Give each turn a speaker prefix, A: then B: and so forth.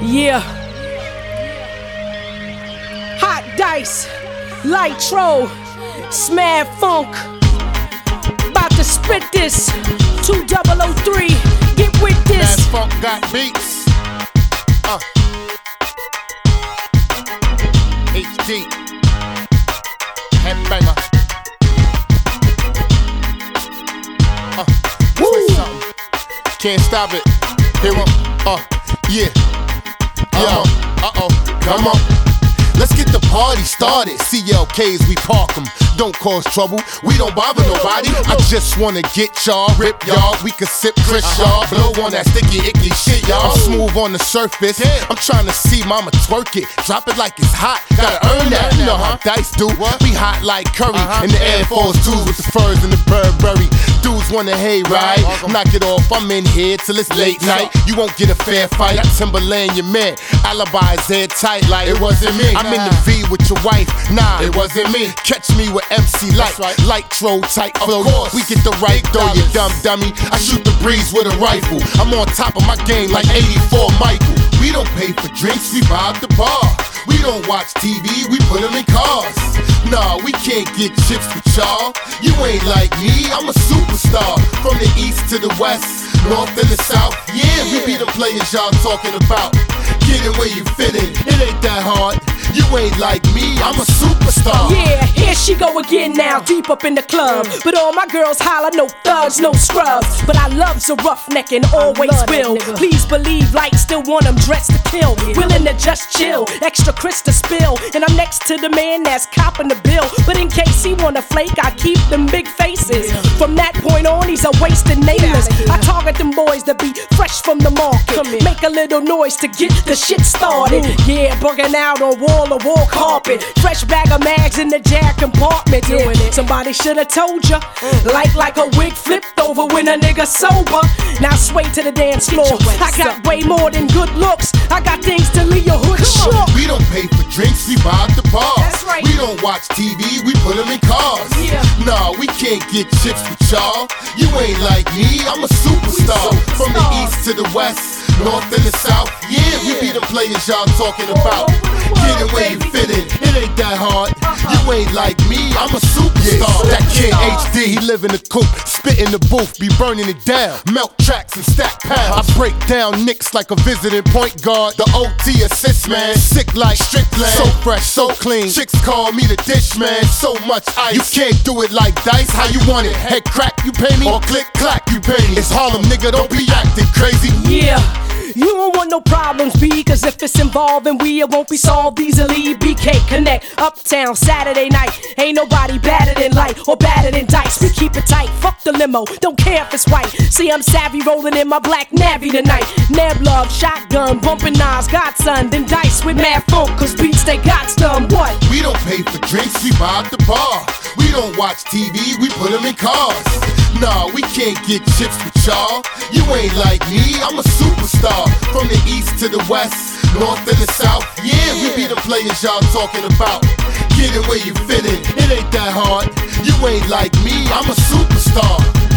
A: Yeah. Hot Dice, Lightro, Smad Funk. About to spit this. 2003. Get with this.
B: Smad Funk got beats. HD. Headbanger. Twist something. Can't stop it. Here we yeah. Yo, come on. Let's get the party started. CLKs, we park them. Don't cause trouble, we don't bother nobody. I just wanna get y'all, rip y'all. We can sip Chris y'all, blow on that sticky, icky shit, y'all. I'm smooth on the surface, I'm trying to see mama twerk it. Drop it like it's hot, gotta earn that. You know how Dice do, we hot like Curry. In the Air Force 2s with the furs and the Burberry. Dudes wanna hayride, knock it off, I'm in here till it's late night. You won't get a fair fight, Timberland your man. Alibi is airtight like it wasn't me. I'm in the V with your wife, nah, it wasn't me. Catch me with MC Light, Lightro type flow. We get the right though, you dumb dummy. I shoot the breeze with a rifle. I'm on top of my game like 84 Michael. We don't pay for drinks, we buy at the bar. We don't watch TV, we put them in cars. Nah, we can't get chips with y'all. You ain't like me, I'm a superstar. From the east to the west, north and the south. Yeah, we be the players y'all talking about. Get in where you fit in, it ain't that hard. You ain't like me, I'm a superstar.
A: Yeah, here she go again now, deep up in the club. But all my girls holler, no thugs, no scrubs. But I love's a roughneck and always will. Please believe, Light still want them dressed to kill. Willing to just chill, extra Chris to spill. And I'm next to the man that's copping the bill. But in case he wanna flake, I keep them big faces. From that point on, he's a wasted nameless. I target them boys that be fresh from the market. Make a little noise to get the shit started. Yeah, bugging out on wall carpet. Fresh bag of mags in the jack compartment. Yeah, somebody should've told ya. Like a wig flipped over when a nigga sober. Now sway to the dance floor. I got way more than good looks. I got things to leave your hood shook.
B: We don't pay for drinks, we buy at the bar.
A: That's right.
B: We don't watch TV, we put them in cars. Nah, we can't get chips with y'all. You ain't like me, I'm a superstar. From the east to the west, north and the south. Yeah, we be the players y'all talking about. Get in where you fit in, it ain't that hard. You ain't like me, I'm a superstar. That kid HD, he live in the coop, spit in the booth, be burning it down. Melt tracks and stack pounds. I break down nicks like a visiting point guard. The OT assist man, sick like Strickland. So fresh, so clean, chicks call me the dish man. So much ice, you can't do it like Dice. How you want it? Head crack, you pay me? Or click clack, you pay me? It's Harlem, nigga, don't be acting crazy.
A: Yeah. You don't want no problems, B, cause if it's involving we, it won't be solved easily. BK Connect, Uptown, Saturday night. Ain't nobody badder than Light or badder than Dice. We keep it tight, fuck the limo, don't care if it's white. See, I'm savvy rolling in my black navy tonight. Neb Love, shotgun, bumping Nas, Godson, then Dice with mad funk, cause beats they got done. What?
B: We don't pay for drinks, we buy at the bar. We don't watch TV, we put them in cars. Nah, we can't get chips with y'all. You ain't like me, I'm a superstar. From the east to the west, north and the south. Yeah, we be the players y'all talking about. Get in where you fit in, it ain't that hard. You ain't like me, I'm a superstar.